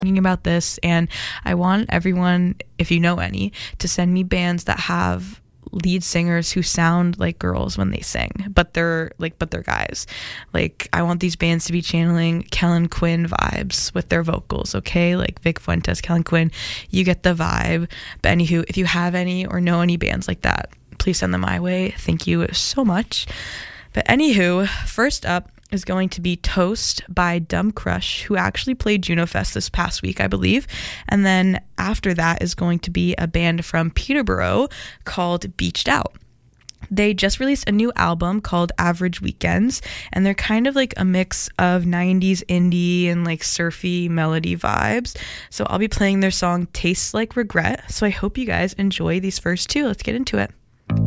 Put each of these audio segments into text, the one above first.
thinking about this, and I want everyone, if you know any, to send me bands that have lead singers who sound like girls when they sing, but they're guys. Like, I want these bands to be channeling Kellen Quinn vibes with their vocals, okay? Like Vic Fuentes, Kellen Quinn, you get the vibe. But anywho, if you have any or know any bands like that, please send them my way. Thank you so much. But anywho, first up is going to be Toast by Dumb Crush, who actually played Juno Fest this past week, I believe. And then after that is going to be a band from Peterborough called Beached Out. They just released a new album called Average Weekends, and they're kind of like a mix of 90s indie and like surfy melody vibes. So I'll be playing their song Tastes Like Regret. So I hope you guys enjoy these first two. Let's get into it.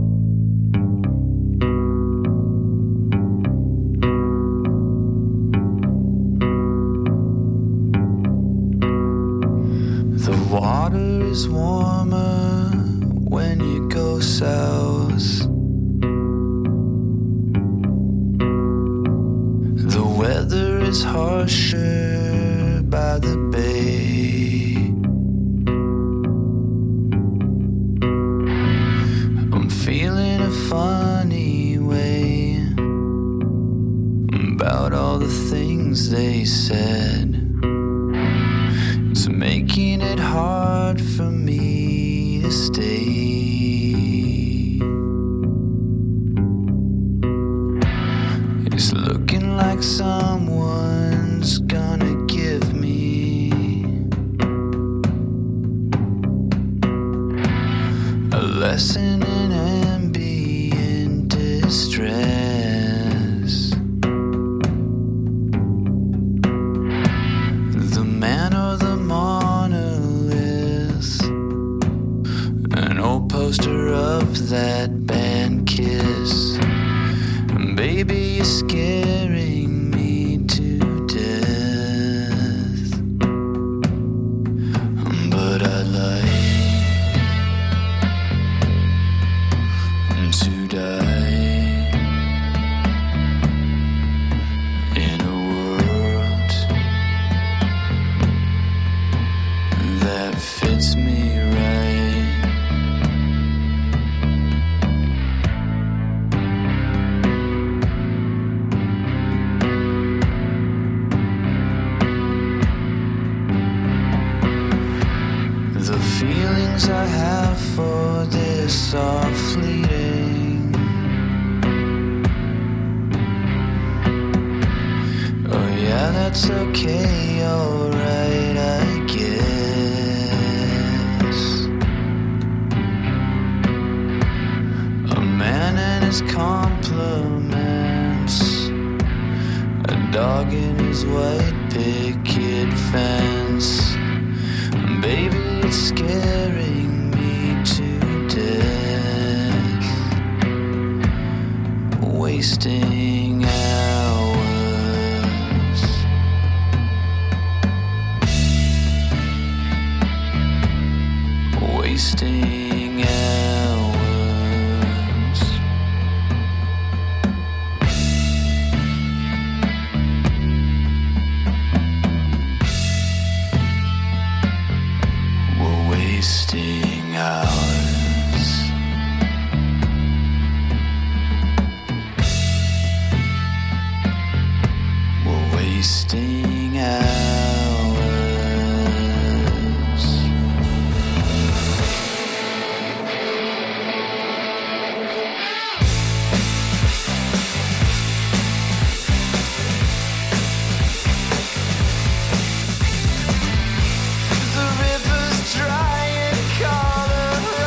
The water is warmer when you go south. The weather is harsher by the bay. I'm feeling a funny way about all the things they said. It's making it hard for me to stay. It's looking like someone's gonna give me a lesson in ambient distress. The man or the monolith, an old poster of that band Kiss. Baby, you're scaring me to death, but I like to die in a world that fits me right. The feelings I have for this are fleeting. Oh yeah, that's okay, alright, I guess. A man and his compliments, a dog in his white picket fence. Baby, it's scaring me to death. Wasting hours. Wasting hours. We're wasting hours. We're wasting hours. The river's dry and colorless.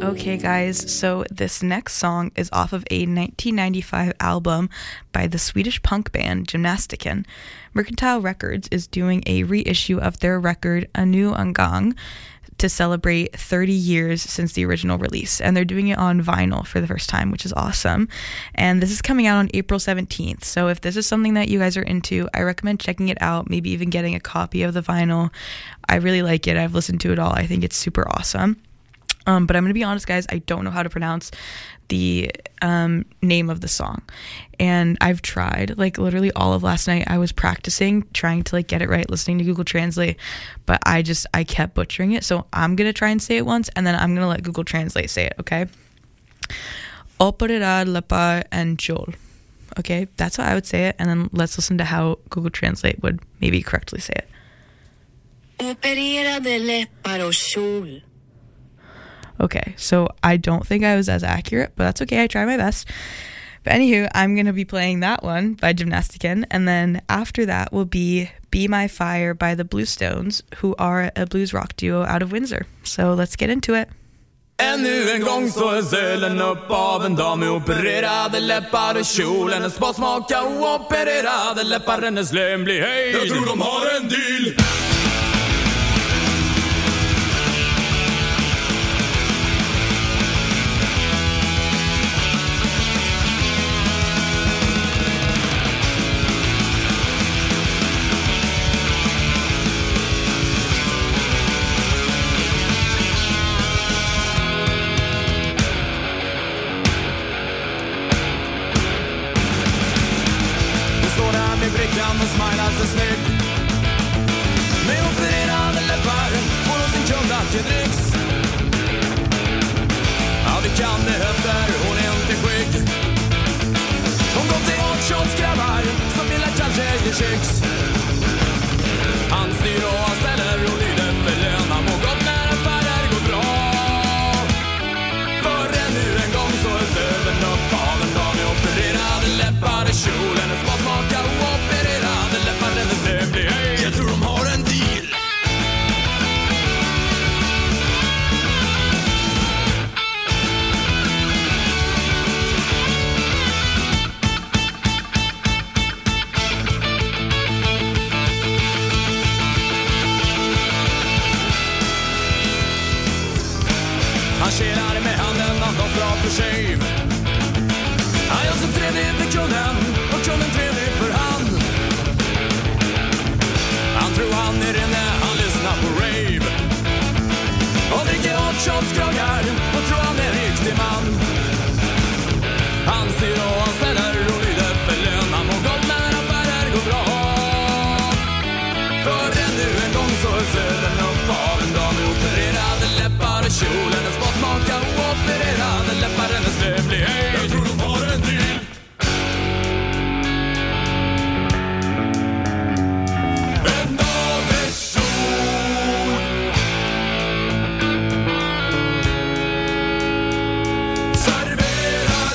Okay, guys, so this next song is off of a 1995 album by the Swedish punk band Gymnastiken. Mercantile Records is doing a reissue of their record A New Omgång to celebrate 30 years since the original release, and they're doing it on vinyl for the first time, which is awesome. And this is coming out on April 17th, so if this is something that you guys are into, I recommend checking it out, maybe even getting a copy of the vinyl. I really like it. I've listened to it all. I think it's super awesome. But I'm going to be honest, guys, I don't know how to pronounce the name of the song. And I've tried, like, literally all of last night. I was practicing, trying to, like, get it right, listening to Google Translate. But I kept butchering it. So I'm going to try and say it once, and then I'm going to let Google Translate say it, okay? Operera läppar and kjol. Okay, that's how I would say it. And then let's listen to how Google Translate would maybe correctly say it. Opererade läppar och kjol. Okay, so I don't think I was as accurate, but that's okay. I tried my best. But anywho, I'm going to be playing that one by Gymnastiken. And then after that will be Be My Fire by the Bluestones, who are a blues rock duo out of Windsor. So let's get into it. Ännu en gång så är sölen upp av en dam med opererade läppar och kjol. Hennes basmaka och opererade läppar, hennes lön blir höjd. Jag tror de har en deal. Och smilar så snygg. Med opererade läppar får hon sin kund att ge dricks. Ja, det kan det efter, hon är inte skygg. Hon går till åtskottsgrabbar som vill att kanske ge chicks. Han styr och han ställer och lyder för lön. Han mår gott när affärer går bra. För ännu en gång så är söven upp av en dam med opererade läppar i kjol. Hennes basmaka och opererade läppar, hennes lön blir höjd. Jag tror de har en deal. Han tjänar med handen, han tar bra för sig. Han gör som trevlig för kunden och kunden trevlig för han. Han tror han är inne, han lyssnar på rave. Och dricker åt shotskragar och tror han är en riktig man. Han styr och han ställer och lyder för lön. Han mår gott när affärer går bra. För ännu en gång så är söden upp av en dam med opererade läppar och kjol. Hennes basmaka och opererade läppar, hennes lön blir höjd. Jag tror de har en deal. En dag med sol. Serverar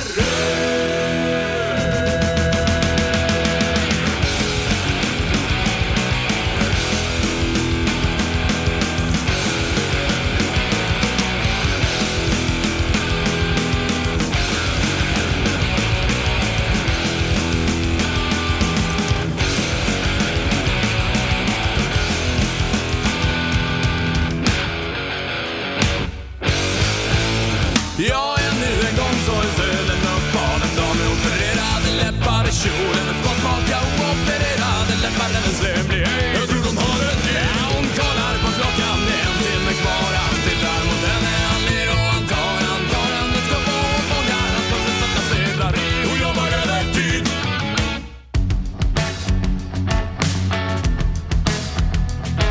ja, ännu en gång så är söden upp av en dam med opererade läppar i kjol. Hennes basmaka och opererade läppar, hennes lön blir höjd. Jag tror de har en deal. Ja, hon kollar på klockan, det är en timme kvar. Han tittar mot henne, han ler och han tar en ska få och fångar. Han ska sätta sedlar i och jobbar över tid.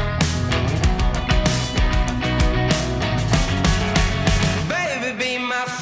Baby, be my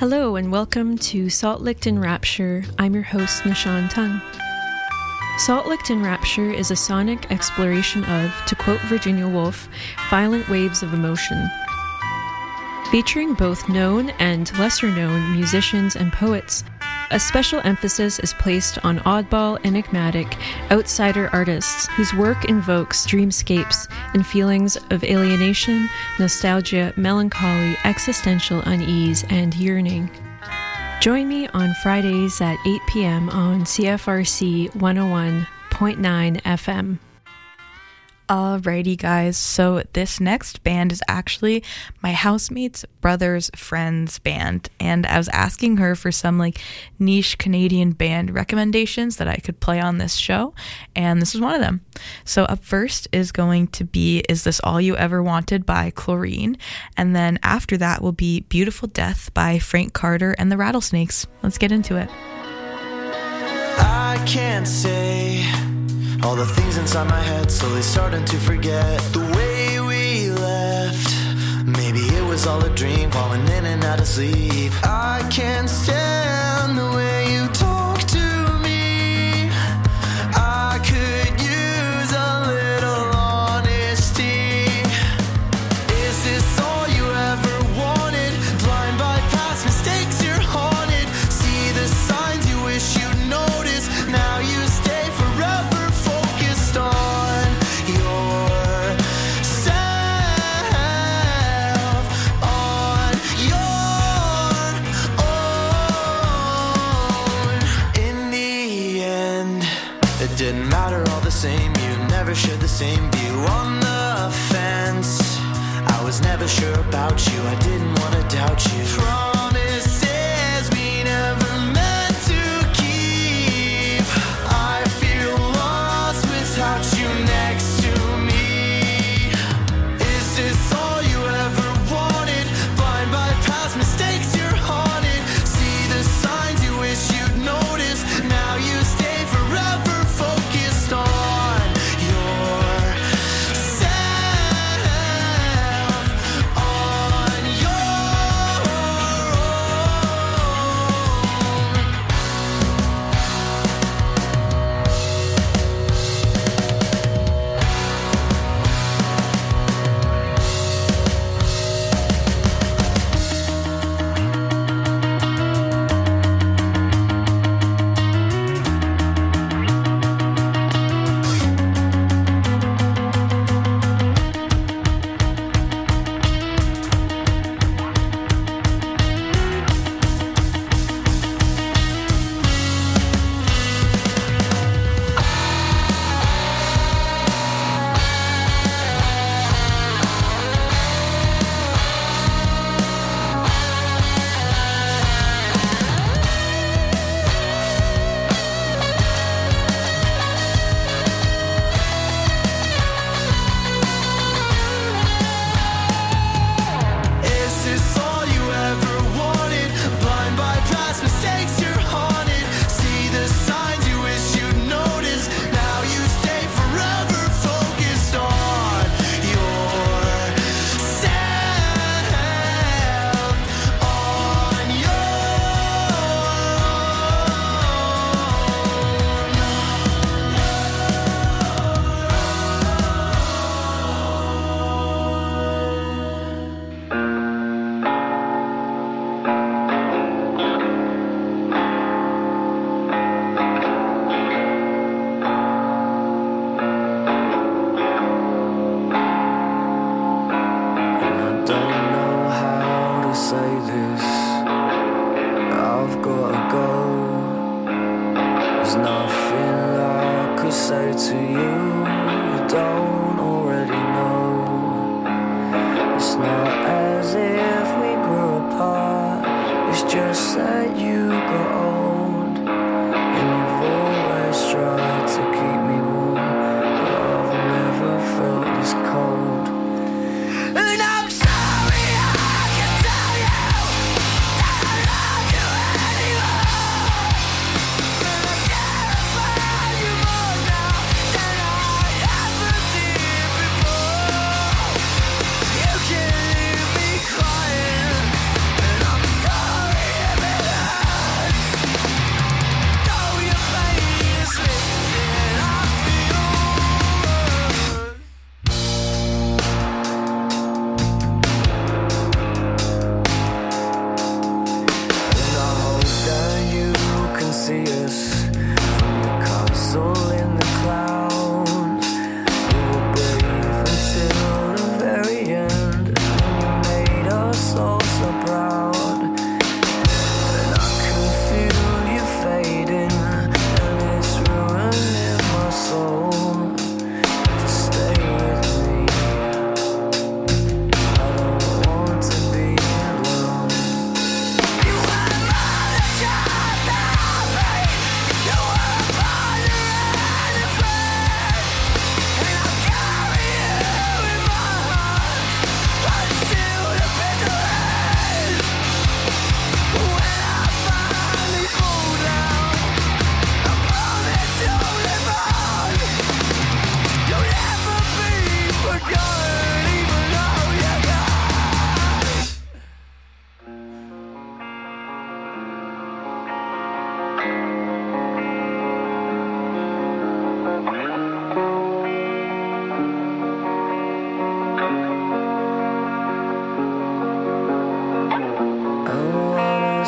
Hello and welcome to Salt Licked in Rapture. I'm your host, Nishan Tung. Salt Licked in Rapture is a sonic exploration of, to quote Virginia Woolf, violent waves of emotion. Featuring both known and lesser-known musicians and poets, a special emphasis is placed on oddball, enigmatic, outsider artists whose work invokes dreamscapes and feelings of alienation, nostalgia, melancholy, existential unease, and yearning. Join me on Fridays at 8 p.m. on CFRC 101.9 FM. Alrighty guys, so this next band is actually my housemate's brother's friend's band, and I was asking her for some niche Canadian band recommendations that I could play on this show, and this is one of them. So up first is going to be Is This All You Ever Wanted by Chlorine, and then after that will be Beautiful Death by Frank Carter and the Rattlesnakes. Let's get into it. I can't say all the things inside my head, slowly starting to forget the way we left. Maybe it was all a dream, falling in and out of sleep. I can't stand the way you talk to me. I could use a little honesty. Is this all you ever wanted? Blind by past mistakes, you're haunted. See the signs you wish you'd notice. Now you stay forever on yourself, on your own. In the end, it didn't matter all the same. You never shared the same view. On the fence, I was never sure about you. I didn't want to doubt you. Promises we never meant to keep. I feel lost without you next to me. Is this all you ever wanted? Blind by past mistakes, you're haunted. See the signs you wish you'd notice. Now you stay forever focused on yourself, on your You can leave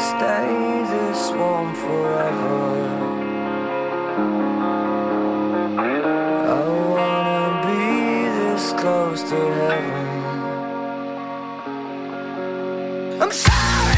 stay this warm forever. I wanna be this close to heaven. I'm sorry.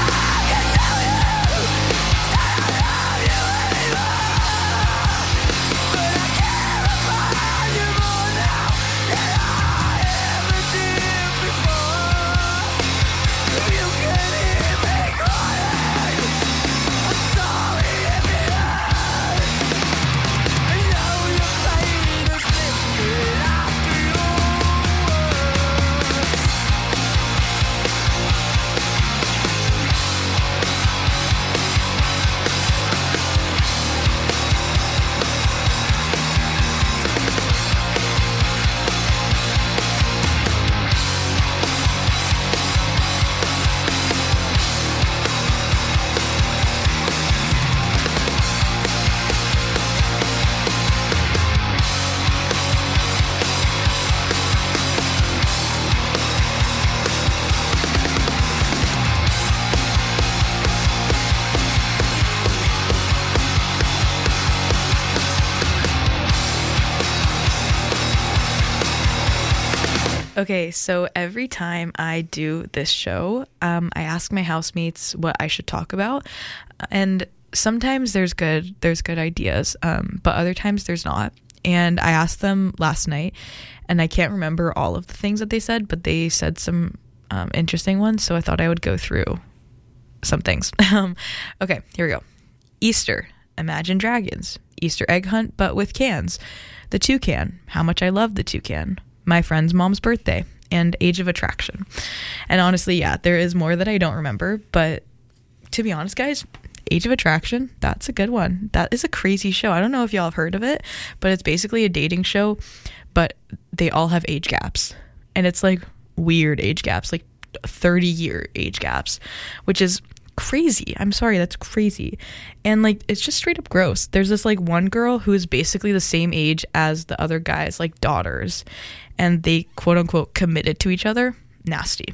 Okay, so every time I do this show, I ask my housemates what I should talk about, and sometimes there's good ideas, but other times there's not. And I asked them last night, and I can't remember all of the things that they said, but they said some interesting ones, so I thought I would go through some things. Okay, here we go. Easter, Imagine Dragons. Easter egg hunt, but with cans. The toucan, how much I love the toucan. My friend's mom's birthday, and Age of Attraction. And honestly, yeah, there is more that I don't remember, but to be honest, guys, Age of Attraction, that's a good one. That is a crazy show. I don't know if y'all have heard of it, but it's basically a dating show, but they all have age gaps. And it's like weird age gaps, like 30-year age gaps, which is crazy. I'm sorry, that's crazy. And like, it's just straight up gross. There's this like one girl who is basically the same age as the other guys, like daughters, and they quote unquote committed to each other. Nasty.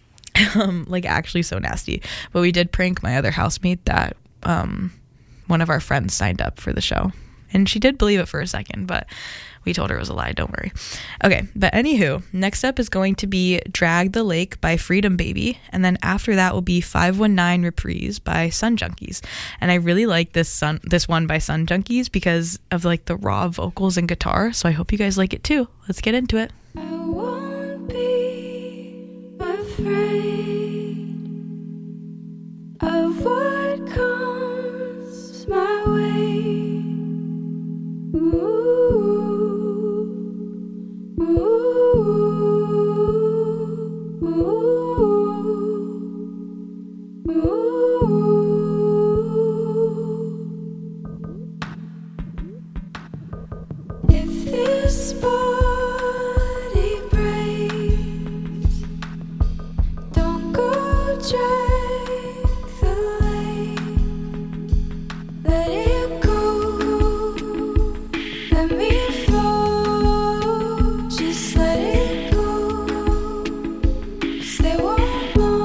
Like actually so nasty. But we did prank my other housemate that one of our friends signed up for the show, and she did believe it for a second, but we told her it was a lie, don't worry. Okay, but anywho, next up is going to be Drag the Lake by Freedom Baby, and then after that will be 519 Reprise by Sun Junkies. And I really like this one by Sun Junkies because of like the raw vocals and guitar, so I hope you guys like it too. Let's get into it. I won't be afraid of what comes my way. If this body breaks, don't go drag the lake. Let it go. Let me flow. Just let it go. 'Cause they won't know.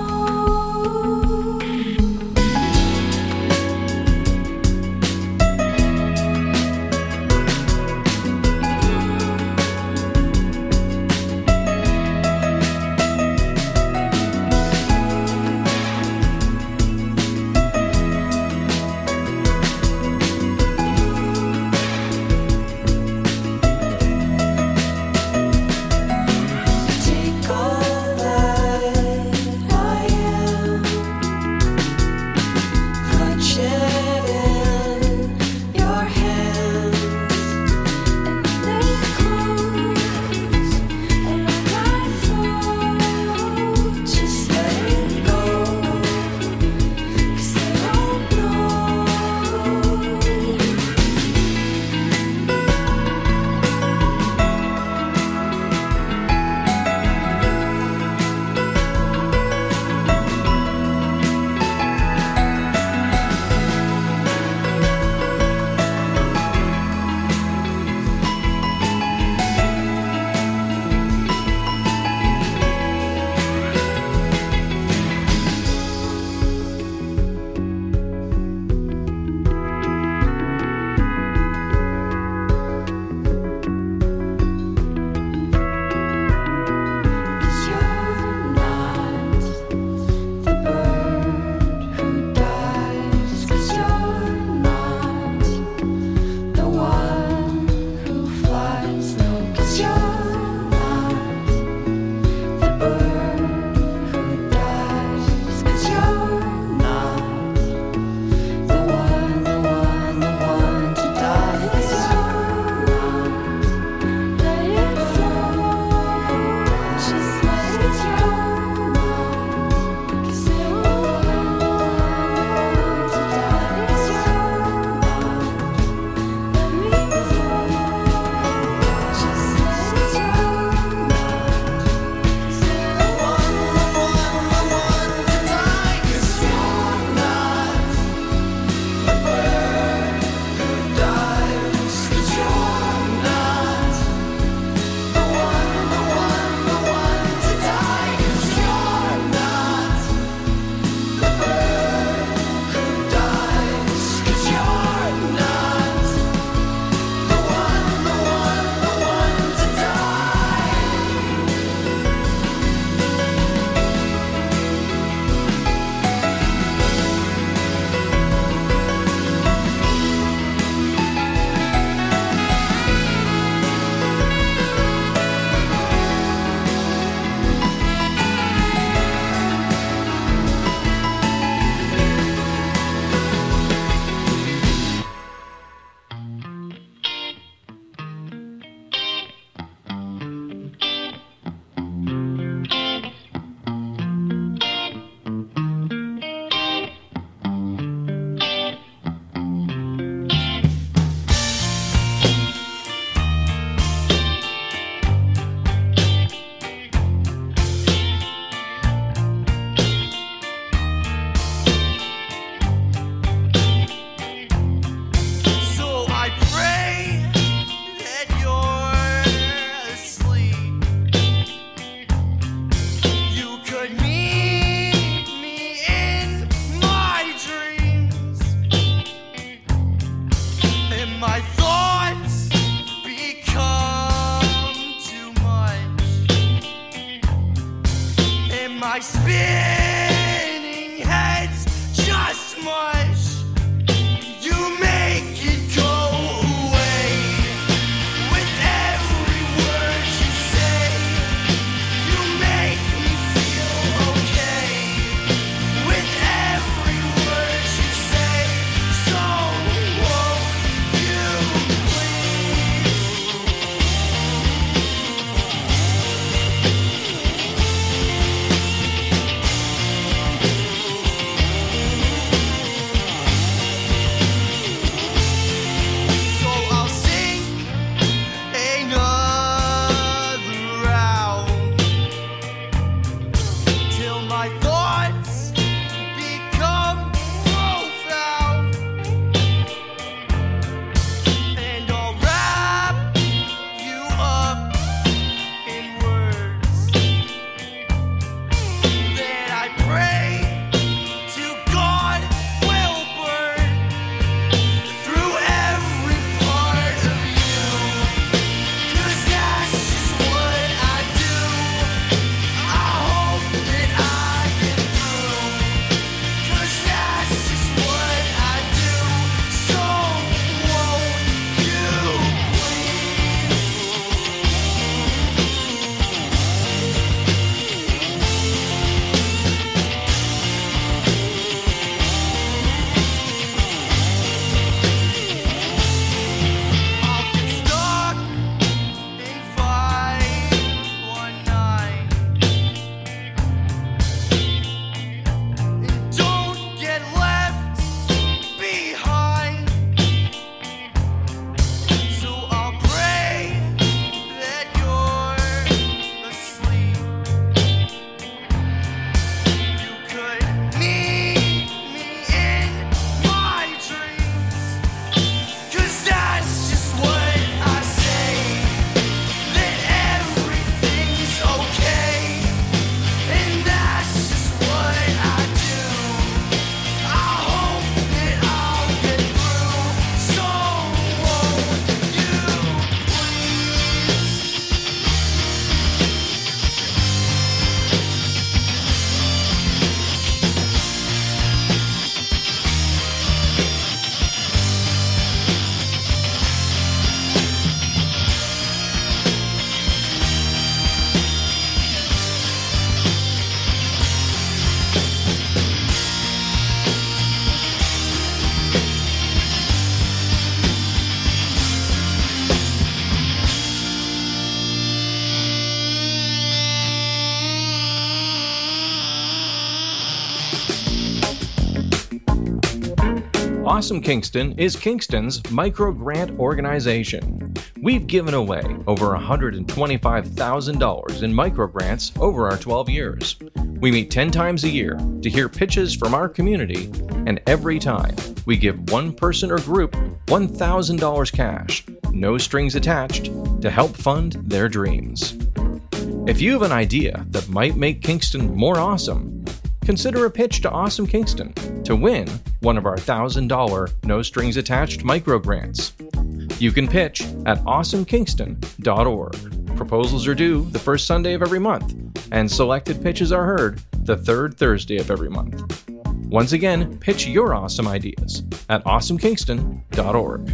Awesome Kingston is Kingston's micro grant organization. We've given away over $125,000 in micro grants over our 12 years. We meet 10 times a year to hear pitches from our community, and every time we give one person or group $1,000 cash, no strings attached, to help fund their dreams. If you have an idea that might make Kingston more awesome, consider a pitch to Awesome Kingston to win one of our $1,000 no-strings-attached microgrants. You can pitch at awesomekingston.org. Proposals are due the first Sunday of every month, and selected pitches are heard the third Thursday of every month. Once again, pitch your awesome ideas at awesomekingston.org.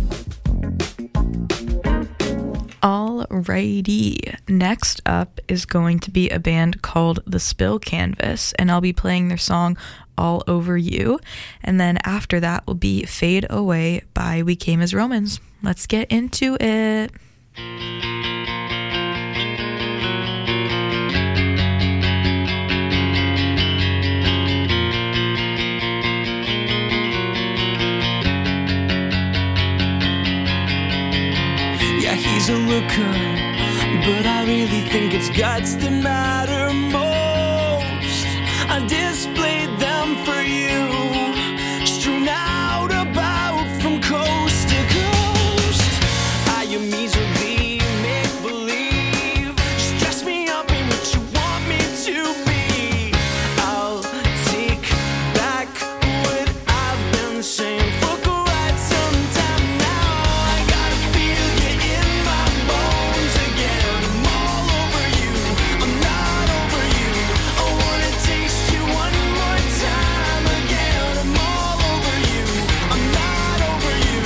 Alrighty, next up is going to be a band called The Spill Canvas, and I'll be playing their song All Over You, and then after that will be Fade Away by We Came as Romans. Let's get into it. He's a looker, but I really think it's guts that matter most. I displayed them for you, strewn out about from coast to coast. I am easily make-believe. Just dress me up in what you want me to be. I'll take back what I've been saying for quite some time now. I gotta feel you in my bones again. I'm all over you, I'm not over you. I wanna taste you one more time again. I'm all over you, I'm not over you.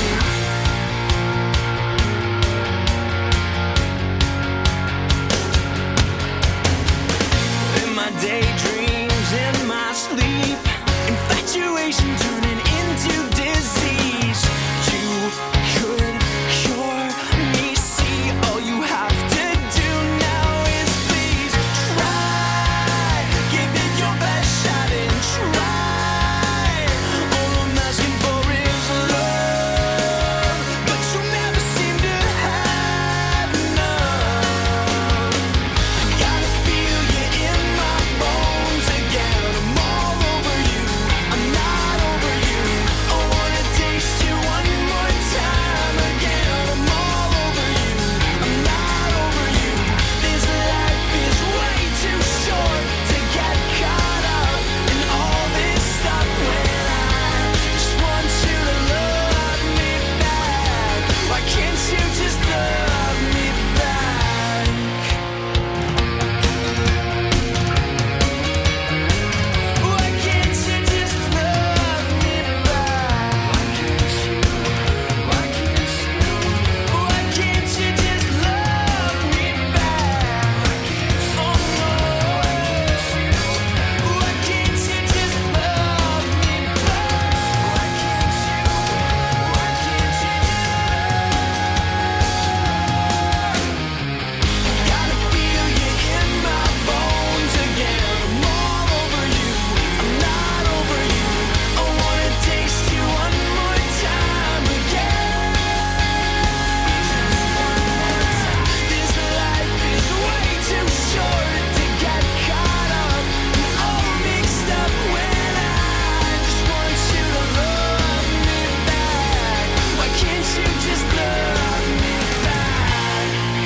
In my daydreams, in my sleep, infatuation turning into disease. You could cure me, see, all you have to do now is please try. Give it your best shot and try. All I'm asking for is love, but you never seem to have enough. Gotta feel you in my bones again. I'm all over you, I'm not over you. I wanna taste you one more time again. I'm all over you, I'm not over you. This life is way too short to get caught up in all this stuff when I just want you to love me back. Why can't you just love me back? Why can't you just love me back? Why can't you? Why can't you? Why can't you just love me back? Oh no. Why can't you just love me back? Why can't you? Why can't you? Gotta feel you in my bones again. I'm all over you, I'm not over you. I wanna taste you one more time again. This life is way too short to get caught up and all mixed up when I just want you to love me back. Why can't you just love me back?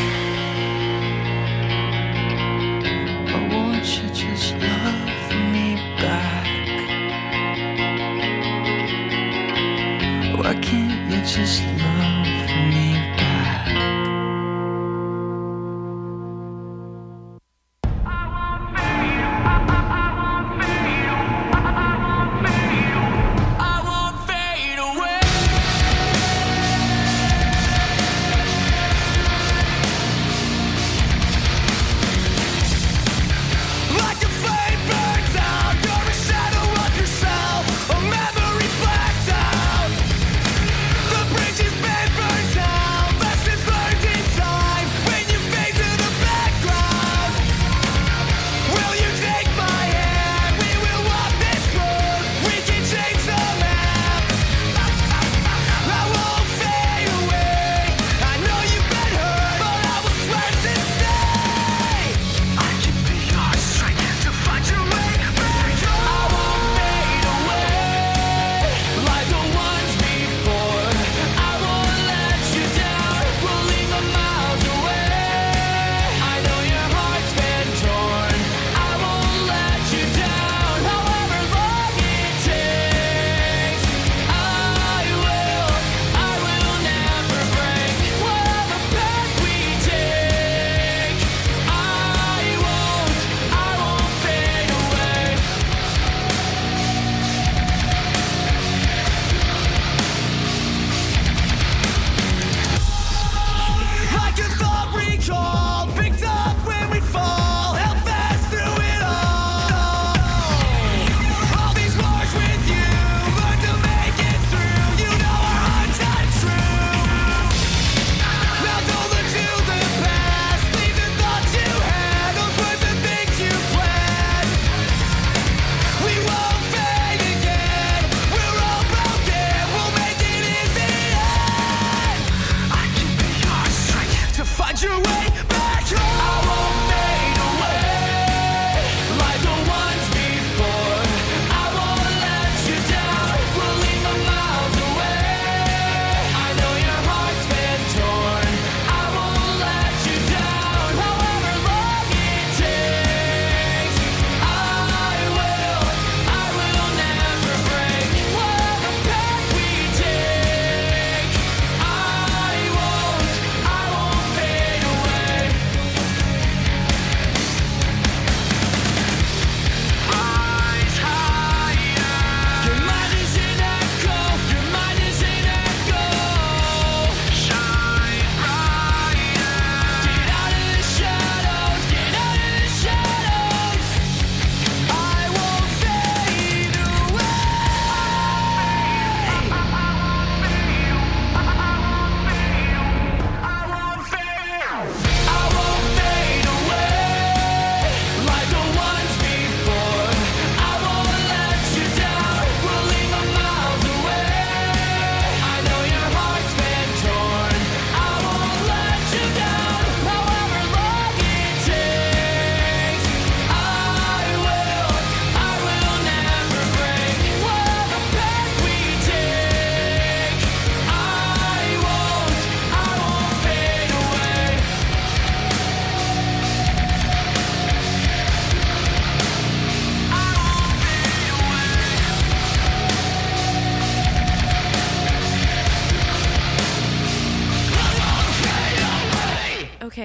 Why won't you just love me back? Why can't you just love me back? I won't fade away. Like a flame burns out, you're a shadow of yourself, a memory blacked out. The bridges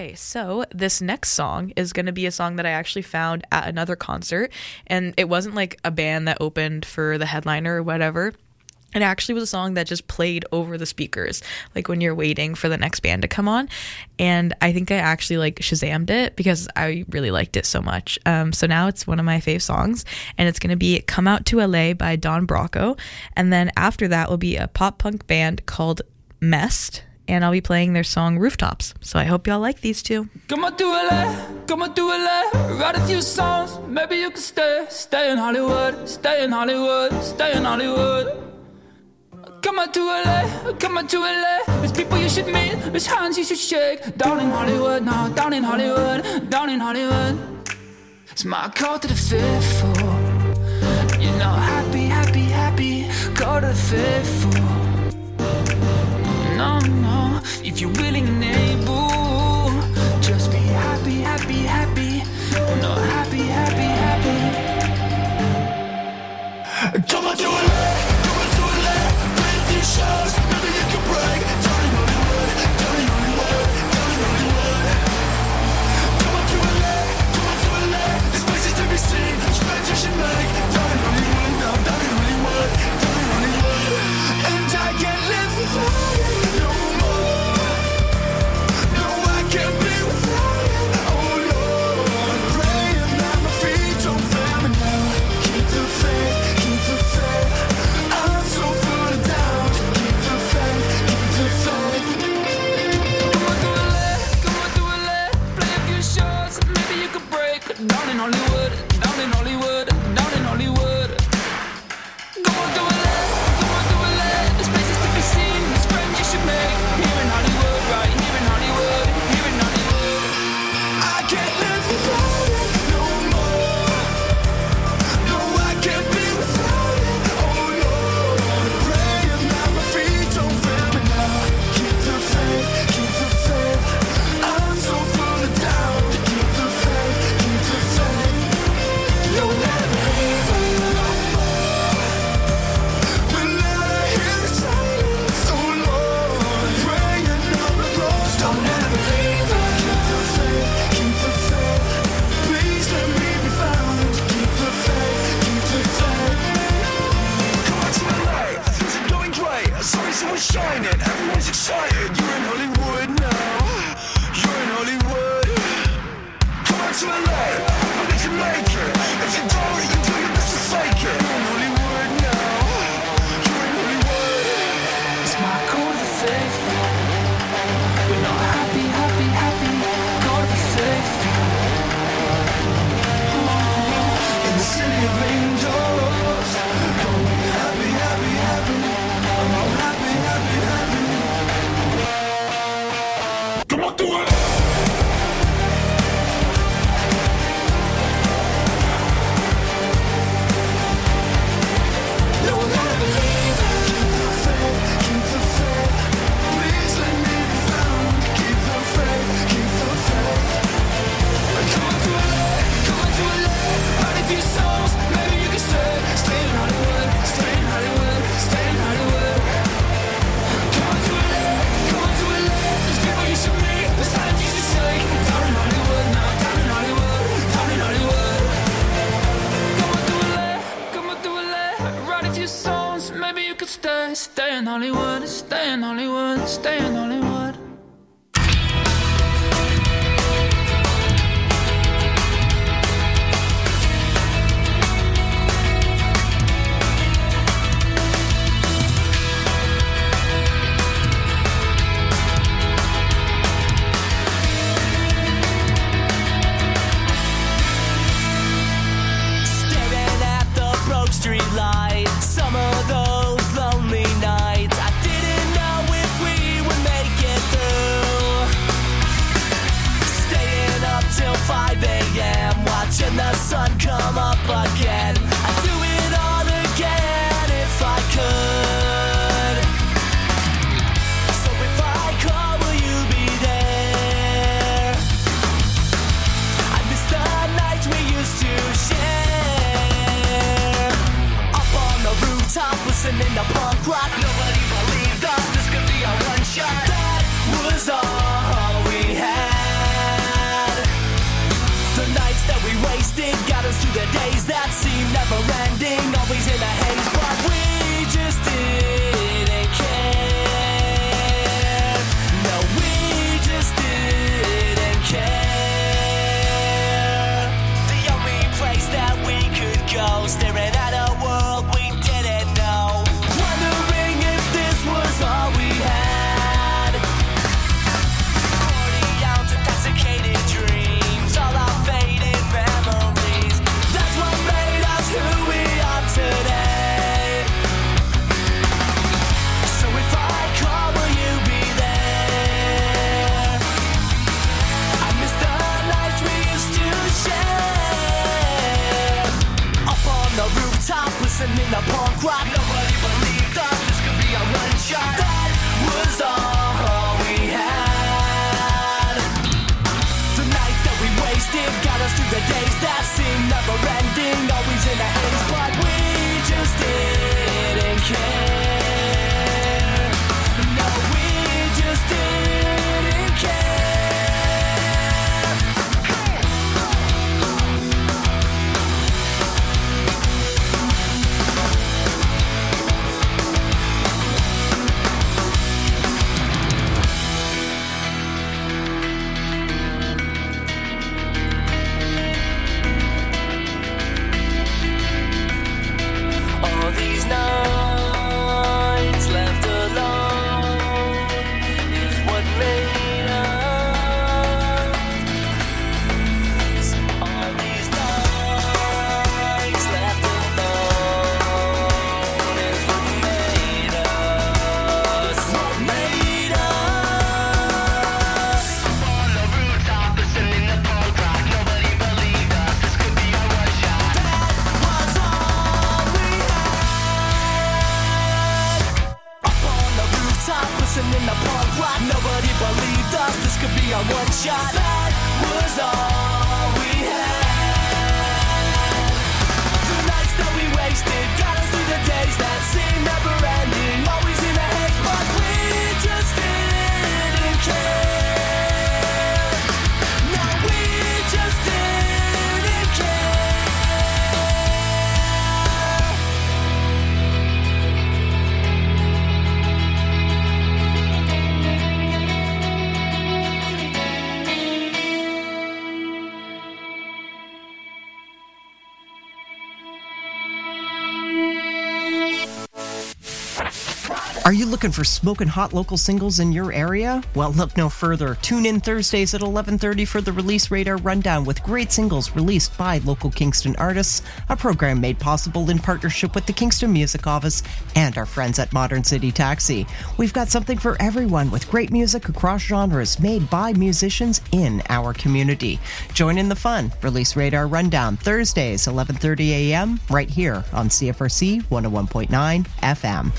Okay, so this next song is going to be a song that I actually found at another concert, and it wasn't like a band that opened for the headliner or whatever. It actually was a song that just played over the speakers, like when you're waiting for the next band to come on. And I think I actually like Shazammed it because I really liked it so much. So now it's one of my fave songs, and it's going to be Come Out to LA by Don Brocco. And then after that will be a pop punk band called Mest, and I'll be playing their song Rooftops. So I hope y'all like these two. Come on to LA, write a few songs, maybe you can stay in Hollywood, stay in Hollywood, stay in Hollywood. Come on to LA, there's people you should meet, there's hands you should shake, down in Hollywood, now down in Hollywood, down in Hollywood. It's my call to the fifth floor, you know, happy, happy, happy, call to the fifth floor. No, if you're willing and able, just be happy, happy, happy, no, happy, happy, happy. Come on to LA, play a few shows, maybe you can break, down in Hollywood, down in Hollywood, down in Hollywood. Come on to LA, there's places to be seen, there's friends you should make, down in Hollywood, now down in Hollywood, down in Hollywood. And I can't live without it. Down in Hollywood, down in Hollywood, down in Hollywood. Go on to LA, there's places to be seen, there's friends you should make. Here in Hollywood, right here in Hollywood, here in Hollywood. I can't live without it no more. No, I can't be without it. Oh Lord, praying that my feet don't fail me now. Keep the faith, keep the faith. I'm so full of doubt. Keep the faith, keep the faith. No matter who no more. Whenever I hear the silence, oh Lord, praying I'm lost. Don't ever leave. Keep the faith, keep the faith. Please let me be found. Keep the faith, keep the faith. Come on to LA, things are going great. Sorry, someone's shining, everyone's excited. You're in Hollywood now. You're in Hollywood. Come on to LA, but we can make it. If you don't, you do your best to fake it. You're in Hollywood now. You're in Hollywood. It's my call to the faithful. We're not happy, happy, happy. Call to the faithful. In the city of angels. Call me happy, happy, happy. I'm all happy, happy, happy. Come on to LA. No, I'm not believing. Keep the faith, keep the faith. Please let me be found. Keep the faith, keep the faith. Come on to LA, write a few songs, maybe you can stay in Hollywood, stay in Hollywood, stay in Hollywood. Come on to LA, there's people you should meet, there's times you should shake. Down in Hollywood, now down in Hollywood, down in Hollywood. Come on to LA, write a few songs, maybe you could stay in Hollywood, stay in Hollywood, stay in Hollywood. Staring at the broke street light, some of those lonely nights. I didn't know if we would make it through. Staying up till 5 a.m., watching the sun come up again. I'd do it all again if I could. So if I call, will you be there? I miss the nights we used to share. Up on the rooftop, listening to punk rock. Nobody believed us, this could be our one shot. That was all we had. listening to punk rock. Nobody believed us, this could be a one shot. That was all we had. The nights that we wasted got us through the days that seemed never ending. Always in a haze, but we just didn't care. No, we just didn't care. All these nights left alone is what made us. All these nights left alone is what made us. What made us. On the rooftop, listening to punk rock. Nobody believed us. This could be our one shot. That was all we had. Up on the rooftop, listening to punk rock. Nobody believed us. This could be our one shot. That was all we had. The nights that we wasted got us through the days that seemed never ending. Always in a haze, but we just didn't care. No, we just didn't care. Are you looking for smoking hot local singles in your area? Well, look no further. Tune in Thursdays at 11:30 for the Release Radar Rundown with great singles released by local Kingston artists, a program made possible in partnership with the Kingston Music Office and our friends at Modern City Taxi. We've got something for everyone with great music across genres made by musicians in our community. Join in the fun. Release Radar Rundown, Thursdays, 11:30 a.m., right here on CFRC 101.9 FM.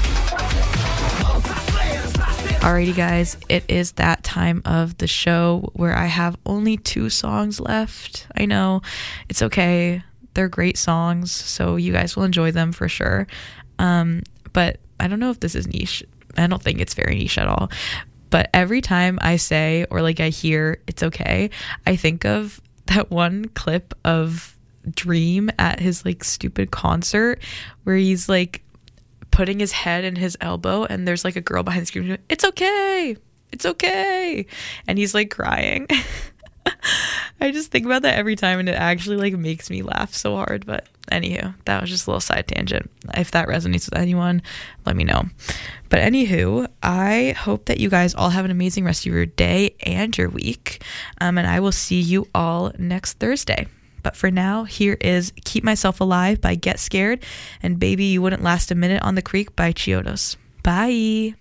Alrighty, guys, it is that time of the show where I have only 2 songs left. I know, it's okay. They're great songs, so you guys will enjoy them for sure. But I don't know if this is niche. I don't think it's very niche at all. But every time I say, or like I hear, it's okay, I think of that one clip of Dream at his like stupid concert where he's like putting his head in his elbow and there's like a girl behind the screen going, it's okay, and he's like crying. I just think about that every time and it actually like makes me laugh so hard. But anywho, that was just a little side tangent. If that resonates with anyone, let me know. But anywho, I hope that you guys all have an amazing rest of your day and your week, and I will see you all next Thursday. But for now, here is Keep Myself Alive by Get Scared and Baby You Wouldn't Last a Minute on the Creek by Chiodos. Bye.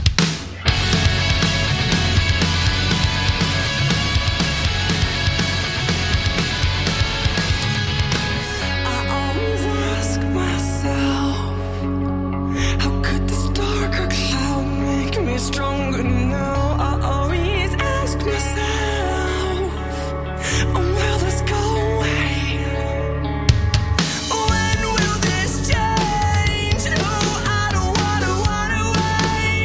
Stronger now. I always ask myself, will this go away? When will this change? No, I don't wanna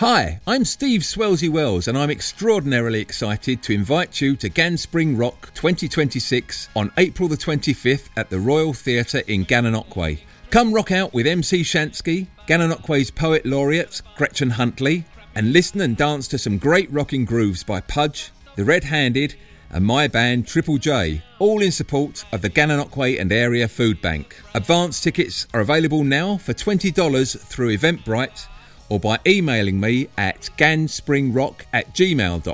Hi, I'm Steve Swelsey Wells and I'm extraordinarily excited to invite you to Ganspring Rock 2026 on April the 25th at the Royal Theatre in Gananoque. Come rock out with MC Shansky, Gananoque's Poet Laureate Gretchen Huntley, and listen and dance to some great rocking grooves by Pudge, The Red Handed and my band Triple J, all in support of the Gananoque and Area Food Bank. Advance tickets are available now for $20 through Eventbrite or by emailing me at ganspringrock@gmail.com.